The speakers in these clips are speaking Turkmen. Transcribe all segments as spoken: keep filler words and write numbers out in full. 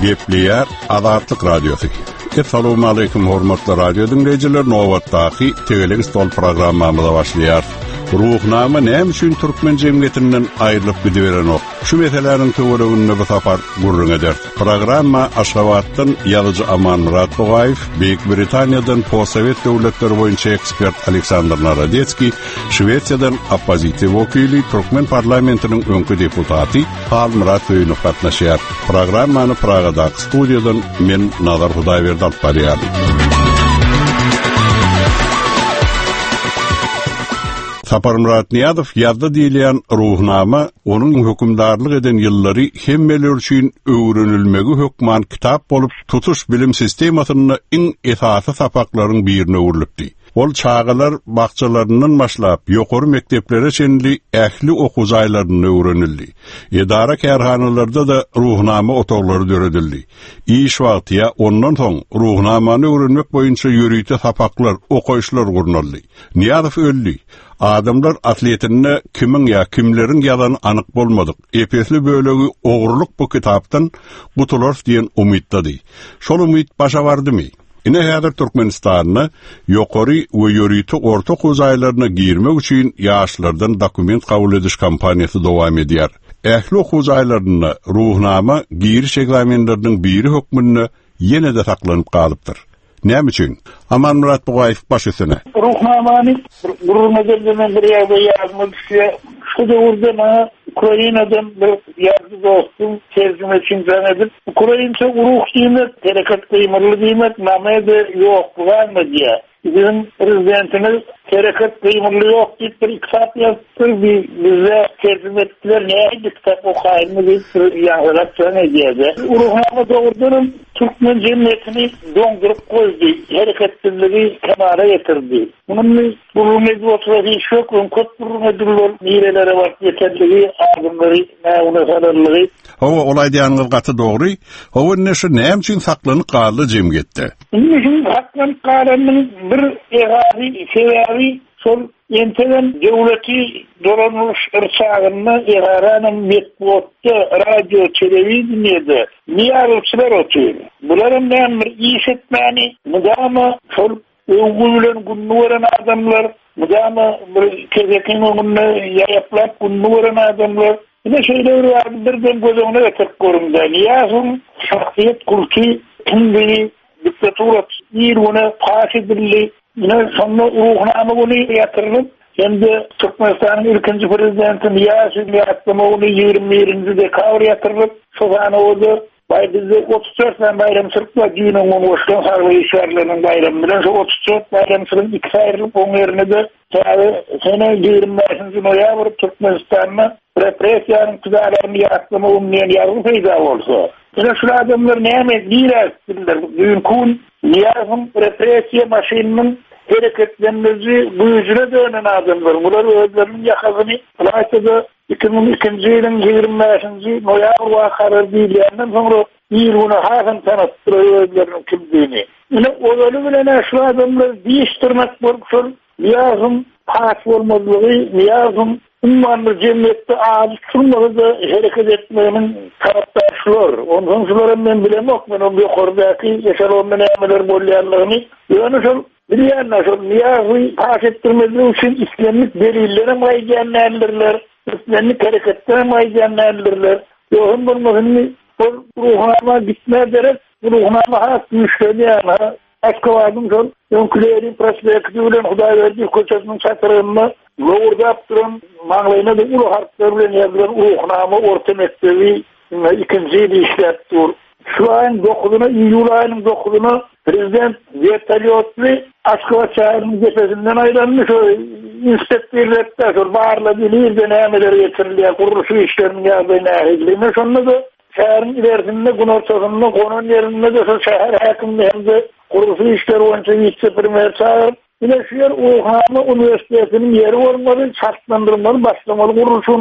Gepleýär Azatlyk Radiosu. Assalamu alaykum hormatly radio dinleýijiler, nowatdaky Tegelik stol programmamyza başlaýar. Ruhnama näme üçin türkmen jemgyýetinden aýrylyp gidiberen ok. Şu meselelerin töwereginde bu tapar gurrun eder. Programma Aşgabatdan ýazyjy Aman Murat Bogaýew, Büyük Britaniýadan Possovet döwletleri boýunça ekspert Aleksandr Narodetski, Şwediýadan oppozisiýa wekili, Türkmen parlamentiniň öňkü deputaty Hal Murat Öýnü gatnaşýar. Programmany Pragadaky studiýadan men Nazar Hudaýberdi alyp barýar. Sapar Murat Niýazow ýazda diýilen ruhnama, onuň hökümdarlyk eden ýyllary hemmeler üçin öwrenilmegi hökman kitap bolup tutuş bilim sistemasyny iň esasy sapaklaryň birine urilipdi. Ol çağalar bakçalarından başlap ýokary mekteplere çenli ähli okujaýlaryny öwrenildi. Edara kärhanalarda da ruhnama otaglary döredildi. İş wagtya ondan soň ruhnamany öwrenmek boýunça ýörüýte sapaklar, okaýşlar gurnaldy. Niýazow öldi. Adamlar atletine kimin ya kimlerin yalan anık bolmadık. Epesli bölegi oğurluk bu kitaptan gutular diyen umidtadi. Şol umid başa vardı mı? Ine häzir Türkmenistan'na ýokary we ýörüýte orta huzaýlaryna girmek üçin ýaşlardan dokument kabul ediş kampaniýasy dowam edýär. Ähli huzaýlaryna ruhnama giriş reglamentleriniň biri hökmünde ýene-de saklanyp galypdyr. Näme üçin? Aman Murat Bogaýew başysyna. Ruhnamany gurulmadyrylan bir ýerde ýazmak üçin şu döwürde Ukrainadan bir ýazgy dostum terjüme için zanedip Ukrainça uruh diýmek, terekat kıymırlı diýmek namede ýok bolmady diýär. Bizim prezidentimiz terekat kıymırlı ýok diýip bir kitap ýazdy, bize terjüme etdiler, näde kitap okaýmy diýip ýazgylar zanedýärdi. Ruhnama döwürden Türkmen jemgyýetini doňdurup goýdy, hereketliligi kemara ýetirdi. Munyň burunmedy oturýan şok, köp burunmedler nirelere wagt ýetirligi, adamlary näme zararlygy. Hawa olay diýanyňyz gaty dogry. Hawa näşe näme üçin saklanyp galdy jemgyýetde? Näşe saklanyp galanyň bir egazy sebebi şol ýenteden döwleti dolanmış ırçagyny egaranyň metbuatda, radio, telewiziýede niýaryçylar otur. Bularym bilen bir iş etmäni, mudama şol öwgülen günweren adamlar, mudama bir kezekin öňünde ýaýaplap günweren adamlar. Ine şeýler birden gözüňe getirip göründi. Niýazym şahsiýet kulty, kimliği, diktatura, ýerine paş edildi. Ine şonda ruhnama bunu ýatyryp, endi Türkmenistanyň ilkinji prezidenti Niýazow ýatmagyny ýygrimi birinji dekabr ýatyryp, şoňa oldu. Bizde otuz dört bayramçılık var, düğünün oluşan harbi işlerlerinin bayramı bilen, otuz dört bayramçılığın iki ayrılıp onun yerine de sene yirmi beşinci noyabr Türkmenistan'na represiyanın tüzarlarını yaklama ummayan yargı feyda olsa. Yine şu adamlar neyme değil ettiler, düğün kun, Niyaz'ın represiya maşininin hareketlenmesi bu yüzüne dönen adamlar. Bunlar ödlerinin yakazını Alaşa'da iki bin ikinci ýylyň ýygrimi beşinji noýabr wakaty diýilenden soňra ýyrgyna hasan tanapdyrýarlar kimdigini. Ine ozaly bilen şu adamlar diýişdirmek bolup şol ýazym paş bolmadygy, ýazym ummanly jemgyýetde aýy turmady hereket etmeginiň tarapdaşlar. Ondan şolary men bilemok, men onu ýokardaky ýaşarylan nämeler bolýarlygyny, ýöne şol bilýän şol ýazy paş etdirmeli üçin islemlik delillere maýdanlarlar. Türkmenlik hareketlerine maýdanlarlar. Ýöne bolmagyny ruhnama gitme derek, ruhnama has müşteriýana Aşgabatyň şol öňkülerin prospekti bilen Hudaýberdi köçesiniň çatyryny lowurdap duran maňlaýyna da uly harfler bilen ýazylan ruhnama orta mektebi ikinji ýyl işläpdir. Şu aýyň dokuzyna, iýul aýynyň dokuzyna prezident Vertolyotly Aşgabat şäheriniň gepesinden aýlanmış inspektorlarda şol barla bilýär nämeler ýetirilýär, gurulşy işleriniň ýazyny nähilime şonda da şäherin ilerisinde gün ortasynda gonan ýerinde de şol şäher häkimi hemde gurulşy işler boýunça ýetip çağır. Ine şu ýer Oğuzhan Üniversitetiniň ýeri bolmaly, şartlandyrmaly, başlamaly gurulşyna diýip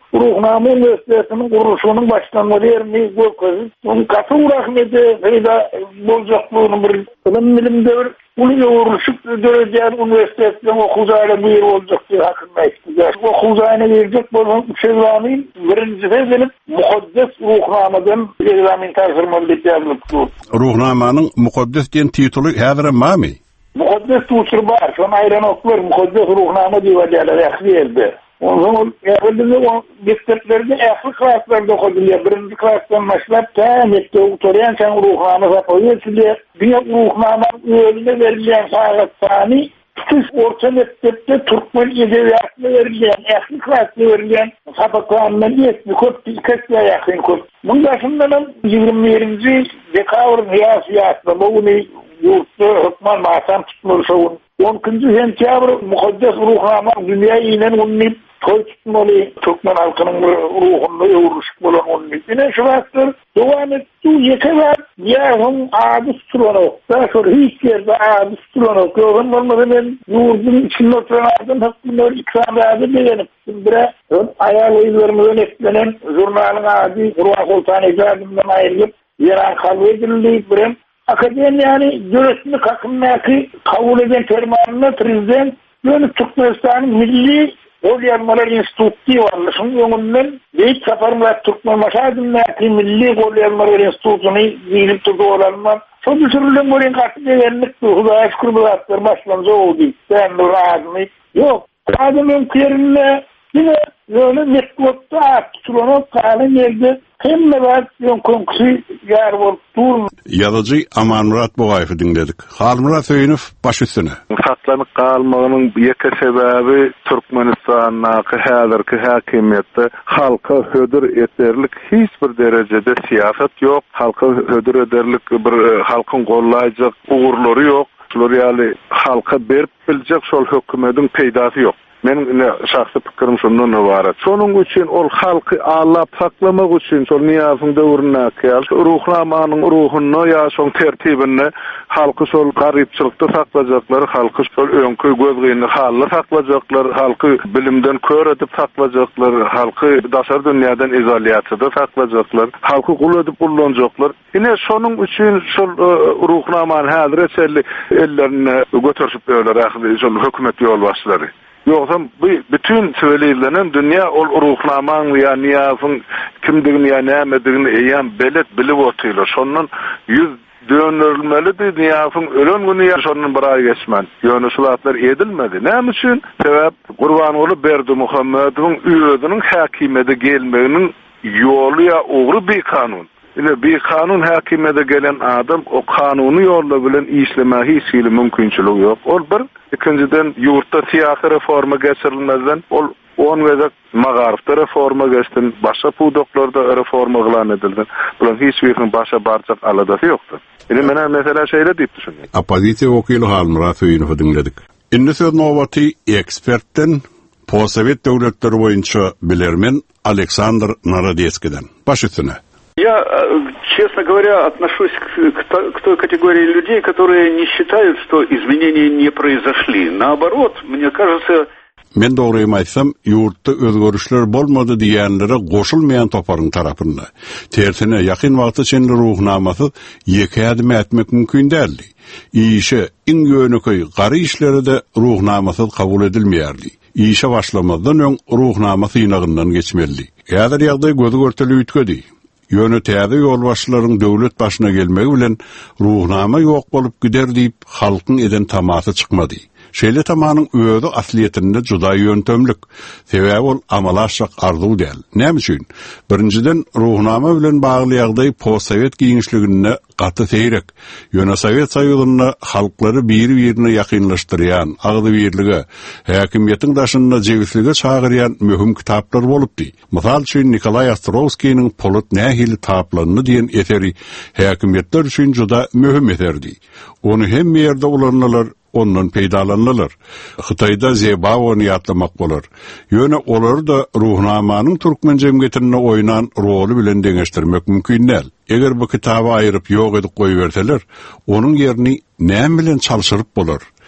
Ruhnama Üniversitesi'nin kuruluşunun başlanma yerini göközü. Onun katı rahmeti peyda bolcaklığını bir ilim bilimde bir ulu yoğuruşup döreceğin üniversitesinden okuzayla bu yer olacak diye hakkında istiyor. Okuzayına verecek olan Şevlami'nin birinci gelip mukaddes ruhnamadan Şevlami'nin tasırmalı yazılıp dur. Ruhnamanın mukaddes diyen titulu hazır mami? Mukaddes tuğsur var. Son ayran oklar mukaddes ruhnama diye vacalar yakviyelde. O zaman evvelinde o diktatörlerde ehli klaslarda okuduluyor. Birinci klastan başlayıp ta mekte oturuyan sen ruhnama sapıyor. Size dünya ruhnamanın önüne verilen sağlık sani tutuş orta mektepte Türkmen edebiyatına verilen, ehli klasına verilen sapıklarından yetmi kod, dikkatle yakın kod. Bunun başından yirmi birinci dekabr siyasiyatında bu bunu yurtta hükman masam tutmalı savun. on ikinci sentyabr mukaddes ruhnaman dünya inen unnip toy tutmalı Türkmen halkının ruhunda yoğuruşuk olan unnip. Yine şu vaktır devam etti yeteler yarın adı tutulanı. Daha sonra hiç yerde adı tutulanı. Görün olmadı ben yurdun içinde oturanlardan hakkında ikram adı beğenip. Bire ayar oyunlarımızdan etkilenen jurnalın adı Ruhan Sultan icadından ayrılıp yaran kalbi edildiği birem. Akademi yani yönetimi hakkındaki kabul eden fermanına prezident yönü Türkmenistan'ın Milli Golyanmalar Enstitüsü var. Şunun yönünden Beyt Safarmırat Türkmen Maşadındaki Milli Golyanmalar Enstitüsü'nü zilip tutu olanlar. Çok düşürülen bu renkatı değerlik bir hudaya şükür bıraktır başlanıcı oldu. Ben de razımı. Yok. Adamın kıyarında yine yönü mektupta at tutulanıp kalın yerde hem de var yon konkusu yar olup durma. Yazıcı Aman Murat Boğayf'ı dinledik. Halmurat Öyünüf baş üstüne. Saklanıp kalmağının yeke sebebi Türkmenistan'daki hazırki hakimiyette halka hödür ederlik hiçbir derecede siyaset yok. Halka hödür ederlik bir halkın kollayacak uğurları yok. Yani halka berip bilecek şol hükümetin peydası yok. Benim şahsi fikrim şundan ibaret. Şonun için ol halkı ağlap saklamak için şol niyazın dövrüne kıyal. Ruhlamanın ruhunu ya şon tertibini halkı şol garipçilikte saklayacaklar. Halkı şol önkü gözgeyini halı saklayacaklar. Halkı bilimden kör edip saklayacaklar. Halkı daşar dünyadan izoliyatıda saklayacaklar. Halkı kul edip kullanacaklar. Yine şonun için şol ruhlamanın hazır eserli ellerine götürüp öyle şol hükümet yolbaşları. Yoksa bütün söyleyilenen dünya ol ruhlaman veya niyazın kimdigini ya neyemediğini eğen belet bilip otuyorlar. Şonun yüz dönülmeli de niyazın ölen günü ya şonun buraya geçmen. Yönü sulatlar edilmedi. Ne için? Sebep Kurbanoglu Berdi Muhammed'in üyödünün hakimiyete gelmeğinin yolu ya uğru bir kanun. Ile bir kanun hakimiyete gelen adam o kanunu yolla bilen işleme hiçbir mümkünçülüğü yok. Ol bir ikinciden yurtta siyasi reforma geçirilmezden ol on vezak magarifte reforma geçtin, başka pudoklarda reforma kılan edildi. Bunun hiçbirinin başa barcak aladası yoktu. Yine mena mesela şeyle deyip düşünüyorum. Apazite okuylu Halmurat Öyünüf'ü dinledik. İnni söz novati ekspertten Posovet devletleri boyunca bilermen Aleksandr Narodetski'den. Baş üstüne. Я, честно говоря, отношусь к, к, к той категории людей, которые не считают, что изменения не произошли. Наоборот, мне кажется... Men doğruyum aysam, yurtta özgörüşler bolmadı diyenlere goşulmayan toparın tarafında. Tersine yakın vakti çenli ruhnaması yeke adım etmek mümkün değildi. İşe in yönükü qarı işleri de ruhnaması kabul edilmeyerdi. İşe başlamadan ön ruhnaması inağından geçmeli. Eğer yağday gözü görteli ütkedi. Yönü täze yolbaşçylaryň döwlet başyna gelmegi bilen ruhnama ýok bolup gider diýip halkyň eden tamasy çykmady. Şeýle tamanyň öýüdi asliýetinde juda ýöntemlik. Sebäbi ol amalaşyk arzuw däl. Näme üçin? Birinciden ruhnama bilen bagly ýagdaý postsovet giňişligine gaty seýrek. Ýöne Sowet Soýuzyna halklary biri-birine ýakynlaşdyrýan, agdy birlige, häkimiýetiň daşynda jewslige çagyrýan möhüm kitaplar bolupdy. Mysal üçin Nikolay Ostrovskiýiň Polut nähili taplaryny diýen eseri häkimiýetler üçin juda möhüm eserdi. Onu hem ýerde ulanlar ondan peydalanırlar. Xitayda zeba onu yatlamak bolar. Yöne olar da ruhnamanyň türkmen jemgyýetine oynan rolu bilen deňeşdirmek mümkin däl. Eger bu kitaba aýryp ýok edip goýberseler, onuň ýerini näme bilen çalşyryp bolar?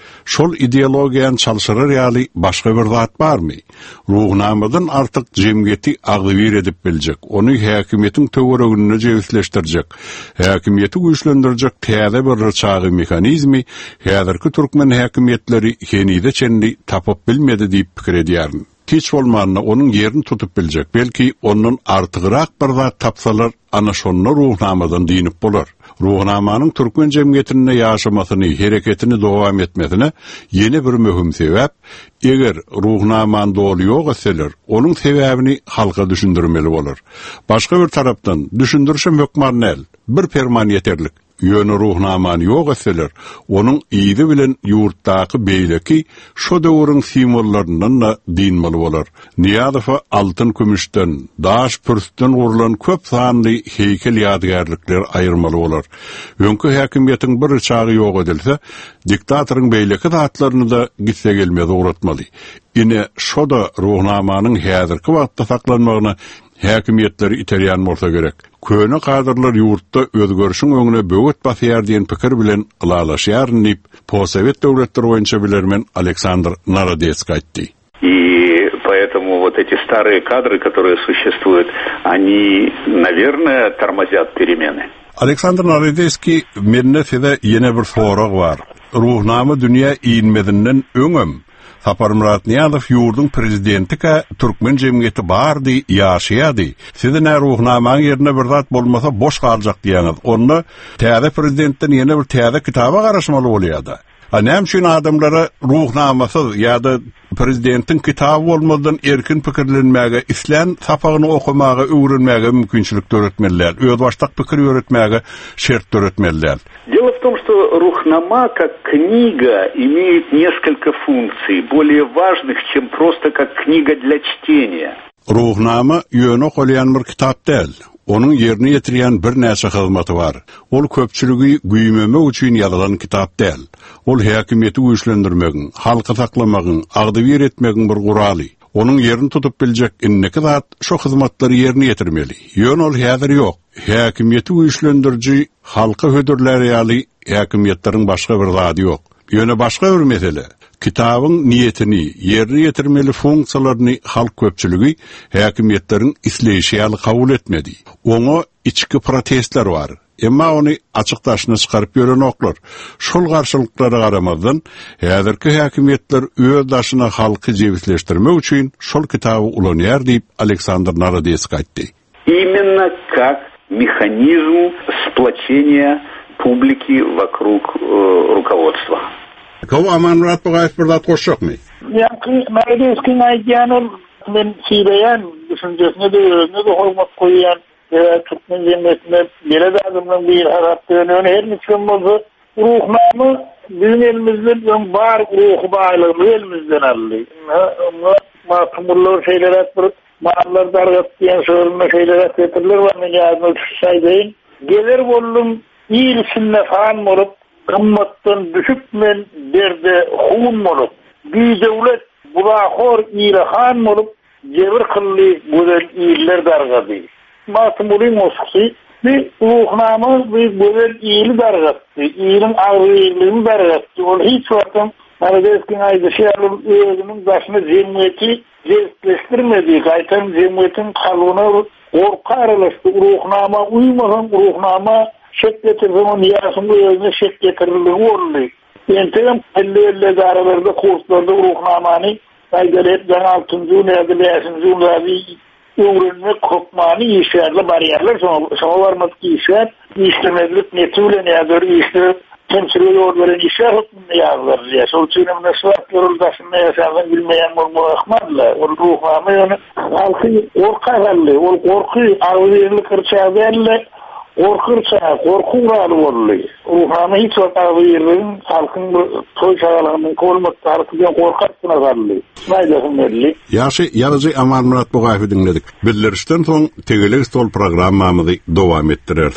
Şol ideologiýany çalşyrar ýaly başga bir zat barmy? Ruhnamadan artyk jemgyýeti agdyr edip biljek. Onu häkimiýetiň töweregine jewsleşdirjek. Häkimiýeti güýçlendirjek täze bir rıçagy mehanizmi häzirki türkmen häkimiýetleri henide çenli tapyp bilmedi diýip pikir edýärmi. Hiç bolmanyna onun yerini tutup biljek. Belki onun artygyrak bir zat tapsalar ana şonda ruhnamadan diýinip bolar. Ruhnamanyň türkmen jemgyýetinde ýaşamasyny, hereketini dowam etmesine ýeni bir möhüm sebäp, eger ruhnamany doly ýok etseler, onuň sebäbini halka düşündirmeli bolar. Başga bir tarapdan düşündirşem hökman näl, bir ferman ýeterlik. Ýöne ruhnamany ýok etseler, onuň ýygy bilen ýurtdaky beýleki şo döwrüň simwollaryndan da diýilmeli bolar. Niýazowa altyn kümüşden, daş pürsden gurulan köp sanly heýkel ýadygärlikler aýyrmaly bolar. Öňkü häkimiýetiň bir çagy ýok edilse, diktatoryň beýleki zatlaryny da gitse gelmez uğratmaly. Ine şo da ruhnamanyň häzirki wagtda saklanmagyna häkimiýetleri iterýän bolsa gerek. Köne kadrlar ýurtda özgörüşiň öňüne böwet basýar diýen pikir bilen ılalaşýar diýip posowet döwletleri boýunça bilermen Aleksandr Narodецкий aýtdy. И поэтому вот эти старые кадры, которые существуют, они, наверное, тормозят перемены. Aleksandr Narodецкий menne sede ýene bir sorag bar. Ruhnama dünýä iýinmedinden öňem Sapar Murat Niýazow ýurdun prezidentika türkmen jemgyýeti bardy, ýaşaýady. Sizin ruhnamaň ýerine bir zat bolmasa boş galjak diýeniz. Onu täze prezidentden ýene bir täze kitaba garaşmaly bolýardy. Anam şun adamlara ruhnamasy ýa-da prezidentin kitabı bolmadan erkin pikirlenmäge, islam sapagyny okumaga, öwrenmäge mümkinçilik töretmeliler. Öz başdak pikir öğretmäge şert töretmeliler. Дело в том, что Рухнама как книга имеет несколько функций, более важных, чем просто как книга для чтения. Ruhnama ýöne golýan bir kitap däl. Onun yerini ýetirýän bir näçe hyzmaty bar. Ol köpçüligi güýmemek üçin ýazylan kitap däl. Ol häkimiýeti güýçlendirmegiň, halka saklamagyň, agdyr etmegiň bir guraly. Onun yerini tutup biljek inneki zat şo hyzmatlary yerini ýetirmeli. Ýöne ol häzir ýok. Häkimiýeti güýçlendirji halka hödürleri ýaly häkimiýetleriň başga bir zady ýok. Ýöne başga bir mesele. Kitabyň niýetini, ýerine ýetirmeli funksiýalaryny halk köpçüligi häkimiýetleriň isleýişi ýaly kabul etmedi. Oňa içki protestler bar. Emma ony açykdaşyna çykaryp ýören oklar. Şol garşylyklara garamazdan häzirki häkimiýetler öz daşyna halky jewsleşdirmek üçin şol kitaby ulanýar diýip Aleksandr Narodецкий aýtdy. Именно как механизм сплочения публики вокруг э, руководства. Gow Aman Murat Bogaýew bir zat goşjakmy? Ýa-ki Narodецкийň aýdýany men süýleýän düşünjesine de ýöne de hormat goýýan Türkmen jemgyýetine bire adamdan bir haratdygyny her niçin bolsa ruhnamy bizim elimizden öň bar ruh baýlygy elimizden aldy. Ama matumlar şeyler etdir, maallar dargat diýen şöýle şeyler etdirler we men ýazyp şaýdaýyn. Gelir boldum ýyl-sünne fan bolup gymmatdan düşüp men berde hun bolup bir döwlet bulahor ýyl-han bolup jebir kılly gözel ýyller dargady. Matumlyň osky bir ruhnama bir gözel ýyly dargatdy. Ýylyň agrylygyny dargatdy. Ol hiç wagtym Narodецкийň aýdyşy özüniň başyna jemgyýeti jewsleşdirmedi. Gaýtan jemgyýetiň kalyna orka aralaşdy. Ruhnama uymagan ruhnama şek getirdiğim niyasımda özüne şek getirildiği oldu. Entegem elle-elle daralarda kurslarda ruhnamani aýdalyp ýan altıncı ýylda beşinji ýylda öwrenmek hukmany işlerle barýerler şoňa barmak işler işlemeklik netülen ýa-da işler temsiliyet ýolları işler hukmyny ýazlar. Şol üçin men şuwat ýoldaşyny ýaşagan bilmeýän bolmakmazlar. O ruhnama ýöne halky orka galy, ol gorky agyrly kyrçaýarly. Korkursa, korkuğralı oldu. Ruhana hiç vakavıyırın, halkın toy çağalığının kolmakta halkıdan korkarsına kaldı. Naydakın belli. Yaşı, yarıcı Aman Murat Bogaýew dinledik. Bildirişten soň Tegelik Stol programmamyzy dowam etdirer.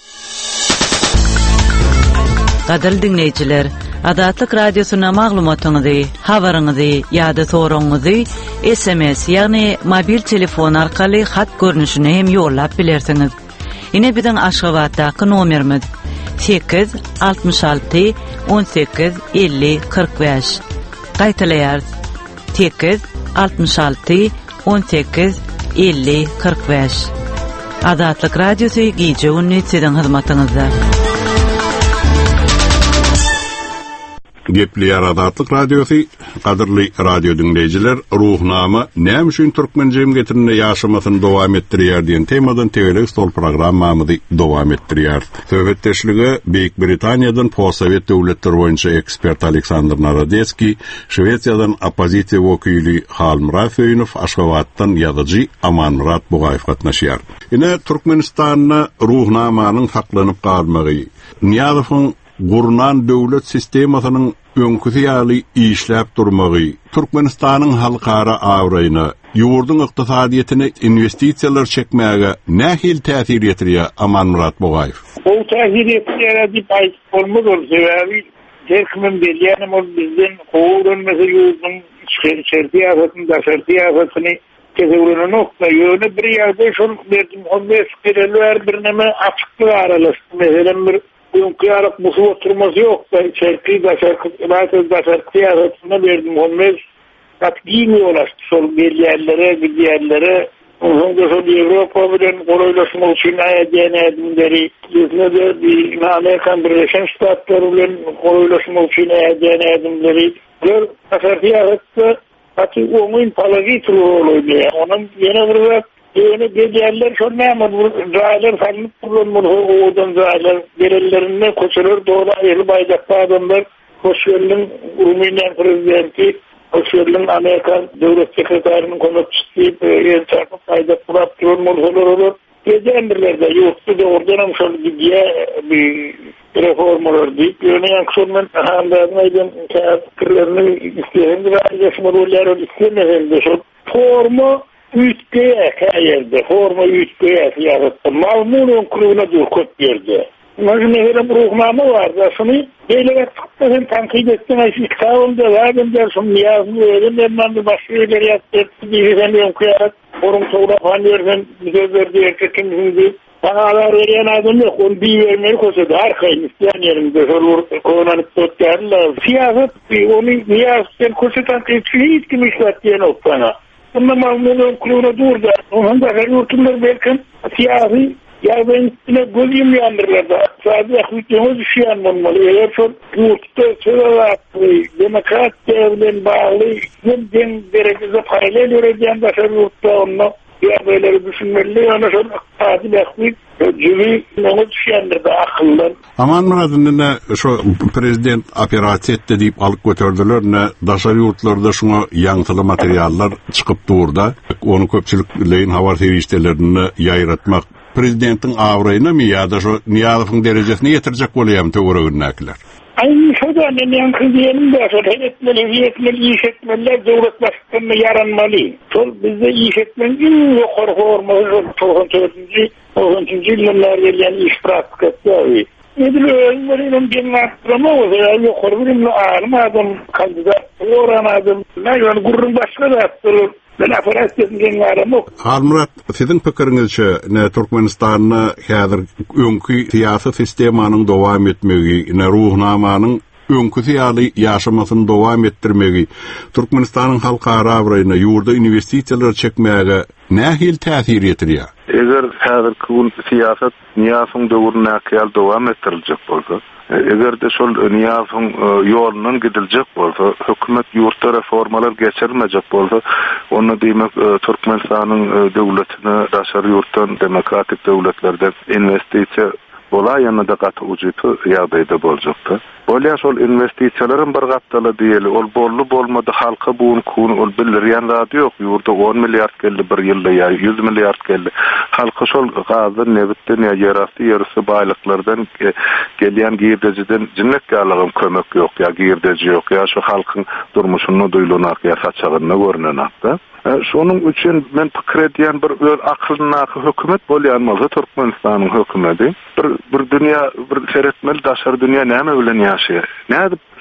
Gadal dinleýijiler, Adatlyk radiosyna maglumatyňyzy, habaryňyzy ýa-da soraňyzy S M S ýagny mobil telefon arkaly hat görnüşine hem ýollap bilersiňiz. Ine biziň Aşgabatdaky nomerimiz sekiz altmış alty on sekiz elli kırk beş. Gaýtaýar sekiz altmış altı on sekiz elli kırk beş. Azatlyk radiosu gije günni sizin hyzmatyňyzda. Gepliyar Azatlyk radiosu, qadrly radio dinleyijiler, ruhnama näme üçin türkmen jemgyýetine ýaşamasyny dowam etdirýär diýen temadan tegelik stol programmamyzy dowam etdirýär. Söhbetdeşligi Beýik Britaniýadan Possovet döwletleri boýunça ekspert Aleksandr Narodetski, Şwesiýadan opozisiýa wekili Halmrat Feýnow, Aşgabatdan ýazyjy Amanmurat Bugaýew gatnaşýar. Ine Türkmenistanyň ruhnamanyň saklanyp galmagy, Niýazowyň Gurnan döwlet sistemasynyň öňküsi ýaly işläp durmagy, Türkmenistanyň halkara awraýyna, ýurdun ykdysadyýetine investisiýalar çekmäge nähil täsir ýetirýär Amanmurat Bugaýew? O täsir ýetirýär diýip aýdyp bolmaz, sebäbi herkimin bilýänim ol bizden gowrunmasy ýurdun şertiýatyny da şertiýatyny kesewrenen nokta ýöne bir ýerde şol berdim, on beş kereler bir näme açyklyk aralaşdy. Meselem bir Ünkiyarak musu oturması yok. Ben çerki da çerki, bazen da çerki yaratına verdim. Onlar kat giymiyorlar. Sol bir yerlere, bir yerlere. Onun da sol Avrupa bilen koruylaşma için ayadiyene edimleri. Yüzüne de bir Amerikan Birleşen Ştatları bilen koruylaşma için ayadiyene edimleri. Gör, çerki yarattı. Katı onun palagi turu oluydu. Onun yine burada Yeni geceler şol näme raýlar sallyp durýar, odan raýlar berellerinde koşulur, doğru aýryp aýdakda adamlar, koşulun Rumyniýa prezidenti, koşulun Amerikan döwlet sekretärining konukçysy, ýen çarpyp aýdap durap durýar. Gece emirlerde ýokdy, doğrudan şol gidiýe bir reformalar diýip, ýöne ýakşyman handaýan aýdan käsiplerini isleýän raýlaşmalar isleýän şol forma Ütkeýe käýerde, forma ütkeýe ýarattı. Malmulun kuruna durkut berdi. Näme herem ruhnama bar, şuny beýle tutmadan tanqid etdim, şu kitabymda wagym dersim ýazyp öýrendim, men de başga ýerler ýazyp diýen ýokýar. Forum soňra hanýerden gözlerdi erkekimizi banalar berýän adam ýok, onu biýermeli köşede arkaýyn isleýän ýerinde şol konanyp tutýarlar. Siýasat onu ýazyp köşeden hiç kim işletýän okpana. Ama Malmulun kuruna durdu. Onun da her yurtlar belki siyasi yardım üstüne göz yumyanırlar da. Sadece hükümü düşüyen olmalı. Eğer çok yurtta sıralatlı, demokrat devlen bağlı, yılden derecede paralel üreyen de her yurtta onunla yerleri düşünmeli. Ona çok adil akbil, cüvi, onu düşüyendir de akıllan. Amanmurat'ın şu prezident operasiya etdi deyip alıp götürdüler, ne daşary yurtlarda şuna ýaňsyly materiallar çykyp durda. Onu köpçülükleyin habar teriştelerini ýaýratmak prezidentin awraýyna mı ýa-da şu Niýazowyň derejesine ýetirjek bolýar töweregindäkiler? Aynı şoda men kızıyelim de şol hedefleri, hiyetleri, işetmeler devlet başkanına yaranmalı. Şol bizde işetmenin yukarı forması doksan dördüncü yıllar verilen iş pratikası. Nedir öğrenmelerin benim arttırma o zaman yukarı bilimli ağırım adam, kandidat, oran adam. Yani gururun başka da arttırır. Ben aparatçısın benim ağırım yok. Halmurat, sizin pikirinizçe ne Türkmenistan'na häzir öňkü siyasi sistemanyň dowam etmegi, ne ruhnamanyň öňkü ýaly ýaşamasyny dowam etdirmegi, Türkmenistanyň halkara awraýyna, ýurda investisiýalar çekmäge nähil täsir ýetirýär? Eger häzirki gün siyasat Niýazowyň döwrüne käl dowam etdiriljek bolsa, eger de şol Niýazowyň ýolundan gidiljek bolsa, hökümet ýurtda reformalar geçirmejek bolsa, onu diýmek Türkmenistanyň döwletine daşary ýurtdan demokratik döwletlerden investisiýa bola ýa-da gaty ujuty ýagdaýda boljakdy. Bolýa şol investisiýalaryň bir gatdaly diýeli, ol bolly bolmady halka buň kuny ol bilýän zat ýok. Ýurda on milliard geldi bir ýylda ýa yüz milliard geldi. Halka şol gazy, nebitden ýa ýerasty ýerisi baýlyklardan gelýän girdejiden jinnek ýalygym kömek ýok ýa girdeji ýok ýa şu halkyň durmuşyny duýlanak ýa saçagyny görnenakda. Şonun üçin men pikir edýän bir öz aklynaky hökümet bolýan bolsa Türkmenistanyň hökümeti bir bir dünýä bir seretmeli daşary dünýä näme bilen ýaşaýar? Näde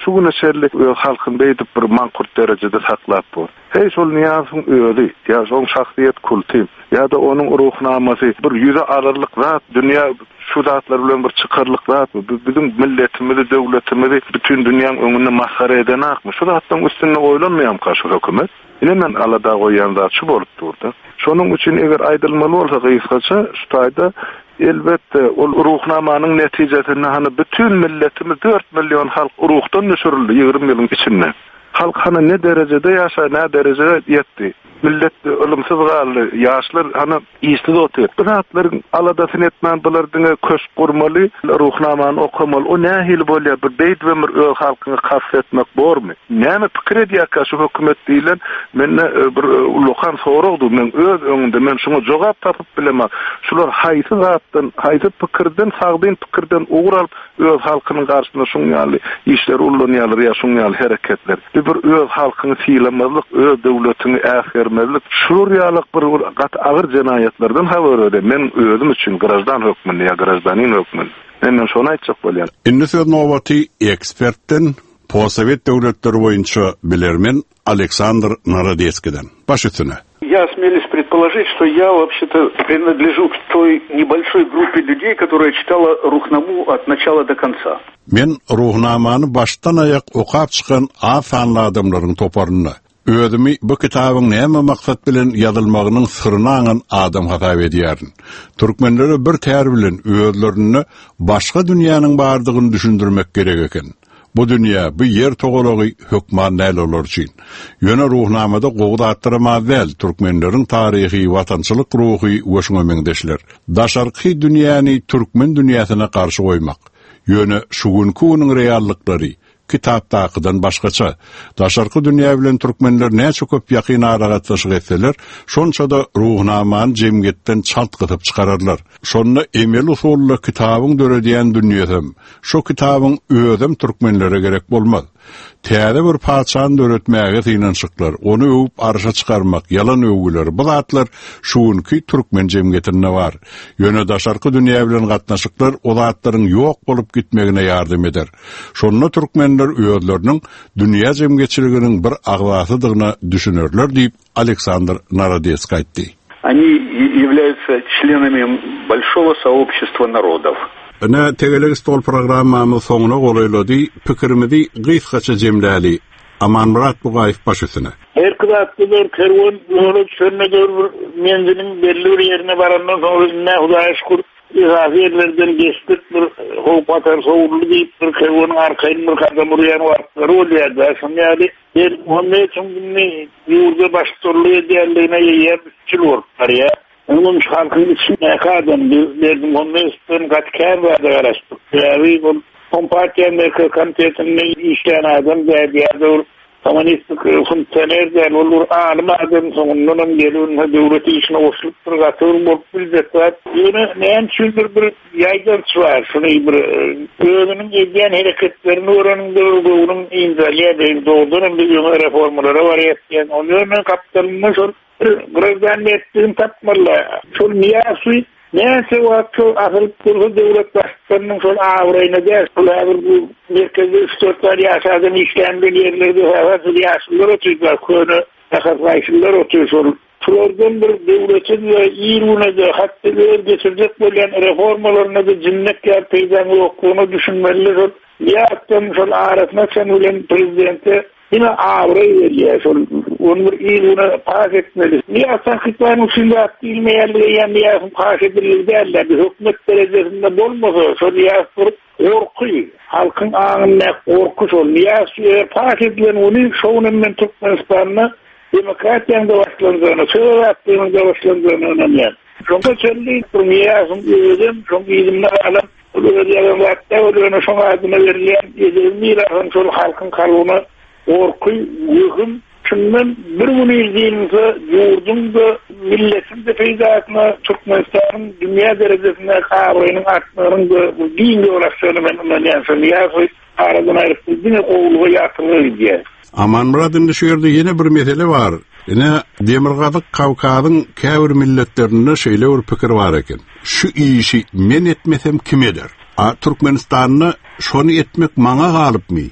şu güneşerlik öz halkyn beýdip bir mankurt derejede saklap bor. Hey şol niýasyň özi, ýa şol şahsiýet kulty, ýa-da onuň ruhnamasy bir ýüze alyrlyk zat, dünýä şu zatlar bilen bir çykarlyk zat, bizim milletimizi, döwletimizi bütün dünýäň öňünde mahsara eden akmy. Şu zatdan üstüne oýlanmaýam karşı hökümet. Ine men alada goýan zat şu bolup durdy. Şonuň üçin eger aýdylmaly bolsa gysgaça şu taýda elbette ol ruhnamanyň netijesinde hani bütün milletimiz dört milyon halk ruhdan düşürildi ýygrimi ýylyň içinde. Halk hani ne derecede yaşa, ne derecede yetti. Millet ölümsiz galdy, ýaşlar hani ýyşdy otur. Bu zatlaryň aladasyny etmän bulardyň köş gurmaly, ruhnamany okamaly. O nähil bolýar bir beýt we bir öz halkyny kassetmek bormy? Näme pikir edýär şu hökümet diýilen? Men bir ulukan soragdy, men öz öňünde men şunu jogap tapyp bilemem. Şular haýsy zatdan, haýsy pikirden, sagdyn pikirden uğralyp öz halkynyň garşyna şunu ýaly işler ullanýarlar ýa şunu ýaly hereketler. Bir öz halkyny siýlemezlik, öz döwletini äsger mezlik şuryalyk bir gat agyr jenaýetlerden habar eder. Men özüm üçin grajdan hökmüni ýa grajdanyn hökmüni. Men şonu aýtjak bolýan. Indi söz nowbaty ekspertden Possovet döwletleri boýunça bilermen Александр Народецкийden. Baş üstüne. Я осмелюсь предположить, что я вообще-то принадлежу к той небольшой группе людей, которая читала Рухнаму от начала до конца. Men Ruhnamany başdan ayak okap çykan afanly adamlaryň toparyny, özümi bu kitabyň näme maksat bilen ýazylmagynyň syryny aňan adam hasap edýärin. Türkmenlere bir tär bilen özlerini başga dünýäniň bardygyny düşündirmek gerek eken. Bu dünýä, bu yer togalagy hökman näl olarçyn. Ýöne ruhnamada gowda atdyrma wel türkmenleriň taryhy, watançylyk ruhy weşňe meňdeşler. Daşarky dünýäni türkmen dünýäsine garşy goýmak. Ýöne şu günkü onuň reallyklary kitapdakydan başgaça. Daşarky dünýä bilen türkmenler näçe köp ýakyn aragatlaşyk etseler, şonça da ruhnamany jemgyetden çaltgytyp çykararlar. Şonu emel usulla kitabyň döredýän dünýädem, şu kitabyň özüm türkmenlere gerek bolmaz. Täze bir paçan döretmäge synançyklar, onu öwüp arşa çykarmak, yalan öwgüler, bu zatlar şuňky türkmen jemgyetinde bar. Ýöne daşarky dünýä bilen gatnaşyklar o zatlaryň ýok bolup gitmegine ýardam eder. Şonu türkmenler öýleriniň dünýä jemgyetçiliginiň bir aglasydygyna düşünürler diýip Александр Народецкий aýtdy. Они являются членами большого сообщества народов. Ana tegelik stol programmamyz soňuna goýuldy. Pikirimizi gysgaça jemläli. Amanmurat Bugaýew baş üstüne. Her kıratlıdır, kervan, yolu çönmedir, menzilin belli bir yerine barandan sonra inne Hudaýa şükür, izafi yerlerden geçtik bir hopatar soğurlu deyip bir kervanın arkayın bir kadam uruyan vartları oluyordu. Şimdi bir onda için günü yurda baştorlu ediyerliğine yeyer bütçül vartlar ya. Onun halkın içine kadın verdim, onda üstün katkar vardı araştık. Yani bu Kompartiya Amerika Komitetinde işleyen adam derdi ya da komünistik funksionerden olur alim adam sonundan gelin devleti işine oşulup bir katılım bolup bilecekler. Yine neyen çünkü bir yaygarç var. Şunu bir özünün ediyen hareketlerini oranında onun imzalayadığı doğduğunun bir yöne reformlara var etken. O yöne kapitalizmi şol grevden ettiğini tapmalı. Şol niyası neyse vakti asıl kurulu devlet başkanının şol ağırayına der. Şol bu merkezde üç dörtler yaşadığını işlendiği yerlerde havasıl yaşlılar oturuyorlar. Köyüne yakaslayışlılar oturuyor şol. Şolordan bir devletin ve iyiliğine de hatta geçirecek olan reformalarına da cinnet yer peygamber yokluğunu düşünmeliler. Şol niyattan şol ağrısına sen ulan prezidente yine ağrayı veriyor. Şol onu iyiliğine pas etmeli. Niyattan kıtlarının şimdi hattı ilmeyerliğe yani niyatın pas edilir derler. Bir hükümet derecesinde bolmasa şol niyatın korkuyu. Halkın ağınına korku şol. Niyatın pas edilen onu şoğunun ben Türkmenistan'ına demokratiyanın da başlandığını, söz attığının da başlandığını önemli. Şonka söyleyip bu niyatın ödüm, şonka ilimle alam, ödüyen vatta, ödüyen şonka adına verilen edelim mirasın şol halkın kalbına korku, yıkım, şundan bir bunu izleyince yurdun da milletin de feydatına Türkmenistan'ın dünya derecesinde kavrayının artlarının da dini olarak söylemenin yani niyatı aradan ayrıp yine kovuluğa yatırılır diye. Amanmurat indi şu yerde yine bir mesele var. Yine Demirgazyk Kawkazyň käbir milletlerinde şeýle bir pikir var eken. Şu işi men etmesem kim eder? A Türkmenistanyny şonu etmek maňa galypmy?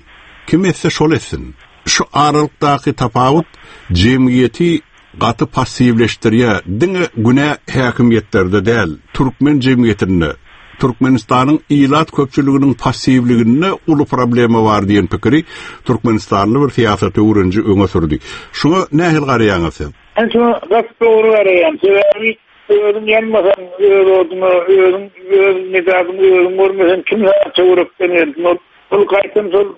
kim etse şol etsin. Şu aralıktaki tapawut cemiyeti gatı passivleştirýär. Diňe güne häkimiyetlerde däl, Türkmen cemiyetinde Türkmenistan'ın ilat köpçülüğünün passivliginde ulu problemi var diyen pikiri Türkmenistanlı bir siyasat öğrenci öňe sürdi. Şuna nähil garaýaňyz? En şuna gast doğru garaýan. Sebebi özüm yanmasan, öz oduma, özüm, öz nizamı, özüm görmesen kim çawurup denir. Ol gaýtym sol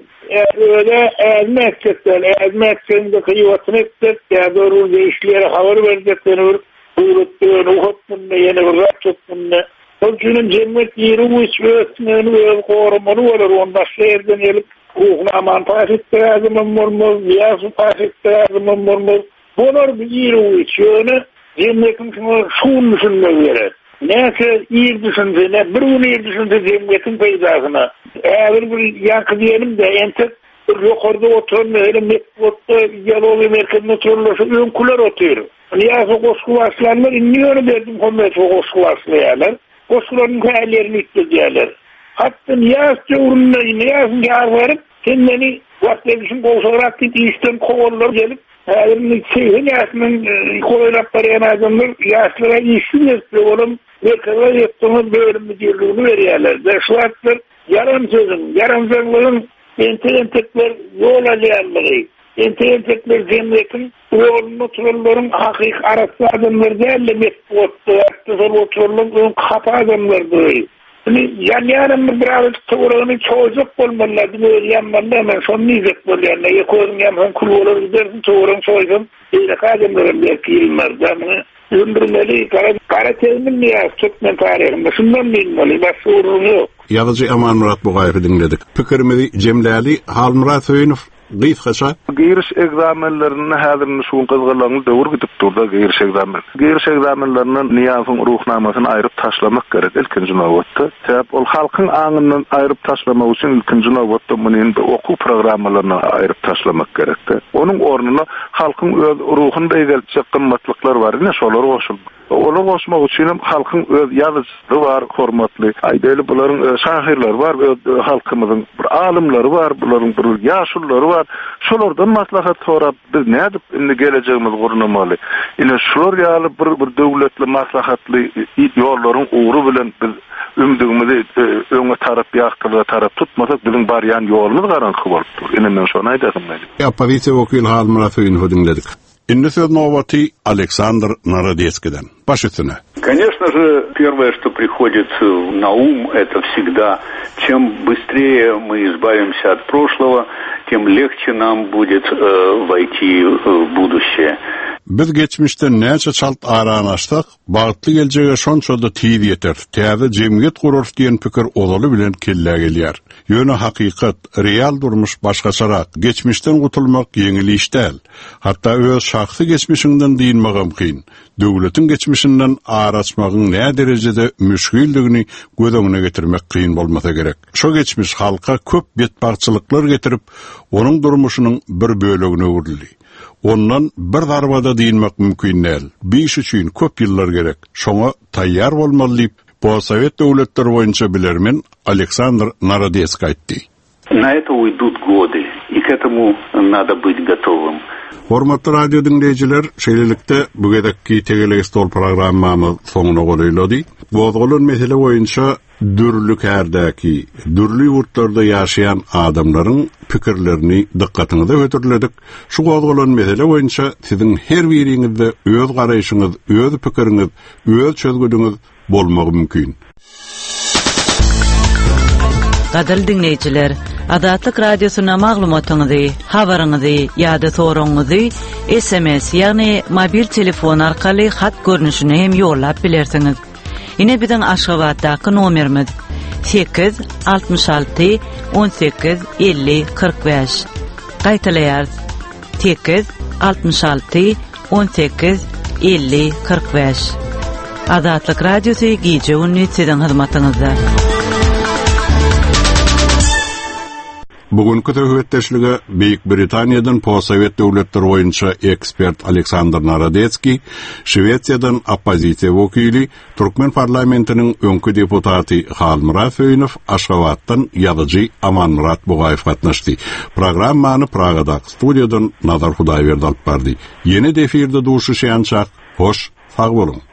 öyle elmekçekler, elmekçekinde kıyıvatını ettik, ya doğru değişlere haber verecekler, uğruttuğunu, uğruttuğunu, yeni bir rakçettiğunu. O günün cemiyet yeri bu iç öğretmeni ve korumanı olur, onda şehirden gelip, uğraman taşıttı yazımın murmur, viyası taşıttı yazımın murmur. Bunlar bir yeri bu iç, yani cemiyetin şuun düşünmek gerek. Neyse iyi düşünse, ne bir gün iyi düşünse cemiyetin peydasına. Eğer bir yankı diyelim de entek bir yukarıda oturan öyle metbotta Yaloğlu merkezine otururlarsa önkular oturuyor. Niyazı koşku varsılarlar inliyorum derdim konversi koşku varsılayalar. Koşkuların hayallerini ittediyorlar. Hatta niyaz çavurunda niyazın yar varıp kendini vaktiyemişin kolsarak git işten kovallar gelip hayallerini şeyhin yasının kovaylapları yanadımlar yaslara işin etsi oğlum merkezler yaptığımız bölüm müdürlüğünü veriyorlar. Ve şu hatlar yarım sözüm, yarım sözüm entel-entekler yol alıyorlar. Entel-entekler cemiyetin yolunu otururların hakik arası adamlar değerli metbotta, aktasal otururların kapa adamlar değil. Yani yarın birazcık tuğrağını çoğuzluk olmalılar, böyle yanmalı hemen son nizek böyle yani. Yekoğuzun yanman kulu olur gidersin, tuğrağını çoğuzun. İyle kademlerin belki ilmezdi ama öndürmeli, kara terimil niyaz Türkmen tarihinde. Şundan bilmeli, başka uğrunu yok. Yazıcı Aman Murat Bugayfy dinledik. Pikirimizi Cemläli Halmurat Öýünow gysgaça giriş egzamenlerini häzirini şuň kızgalagyny döwür gidip durda giriş egzamen. Giriş egzamenlerini niýasyň ruhnamasyny aýryp taşlamak gerek ilkinji nowatda. Sebäp ol halkyň aňyndan aýryp taşlamak üçin ilkinji nowatda muny okuw programmalaryny aýryp taşlamak gerekdi. Onuň ornuny halkyň öz ruhunda egeljek gymmatlyklar bar, ne şolary goşulmak. Olar goşmak üçin halkyň öz ýazyjy bar, hormatly. Aýdaly bularyň şahirler bar, halkymyzyň bir alymlary bar, bularyň bir ýaşullary bar. Şolardan maslahat sorap biz nädip indi gelejegimiz gurunamaly. Ine şolar ýaly bir bir döwletli maslahatly ýollaryň uğru bilen biz ümdigimizi öňe tarap ýaktyra tarap tutmasak biziň barýan ýolumyz garanky bolupdyr. Ine men şonu aýdasym. Ýa-pawice wekil Halmurat Öýünow dinledik. Indi söz nowbaty Александр Народецкийden. Baş üstüne. Конечно же, первое, что приходит на ум, это всегда, чем быстрее мы избавимся от прошлого, тем легче нам будет э, войти в будущее. Biz geçmişte näçe çalt aranaşdyk, bagtly geljege şonçada tiýip ýeter. Täze jemgyýet gurar diýen pikir olaly bilen kelle gelýär. Ýöne hakykat, real durmuş başgaçarak, geçmişden gutulmak ýeňil iş däl. Hatda öz şahsy geçmişinden diýilmegem kyn. Döwletiň geçmişinden araçmagyň nä derejede müşkildigini göz öňüne getirmek kyn bolmasa gerek. Şo geçmiş halka köp betbarçylyklar getirip, onuň durmuşynyň bir bölegine öwrüldi. Ondan bir darbada diýilmek mümkin näl. Biş üçin köp ýyllar gerek. Şoňa taýýar bolmaly diýip, bu Sowet döwletleri boýunça bilermen Александр Народецкий aýtdy. На это уйдут годы, и к этому надо быть готовым. Hormatly radio dinleýijiler, şeýlelikde bu gedekki Tegeleg Stol programmamy soňuna goýuldy. Bozgulan mesele boýunça dürlük härdäki, dürli ýurtlarda ýaşaýan adamlaryň pikirlerini dikkatiňize götürledik. Şu bozgulan mesele boýunça siziň her biriňizde öz garaýşyňyz, öz pikiriňiz, öz çözgüdüňiz bolmagy mümkin. Gadal dinleyijiler, Adatlyk radiosyna maglumatyňyzy, habaryňyzy ýa-da soragyňyzy S M S ýagny mobil telefon arkaly hat görnüşine hem ýollap bilersiňiz. Ine biziň Aşgabatdaky nomerimiz sekiz altmış alty on sekiz elli kırk beş. Gaýtalaýar sekiz altmış alty on sekiz elli kırk beş. Adatlyk radiosy gije ünni siziň hyzmatyňyzda. Bugünkü töhbetdeşlige Büyük Britaniýadan Possovet döwletleri boýunça ekspert Aleksandr Narodetski, Şwetsiýadan oppozisiýa wekili, Türkmen parlamentiniň öňkü deputaty Halmurat Öýnöw, Aşgabatdan ýazyjy Amanmurat Bugaýew gatnaşdy. Programmany Pragada studiýadan Nazar Hudaýberdi alyp bardy. Ýene efirde duşuşýançak, hoş, sag bolun.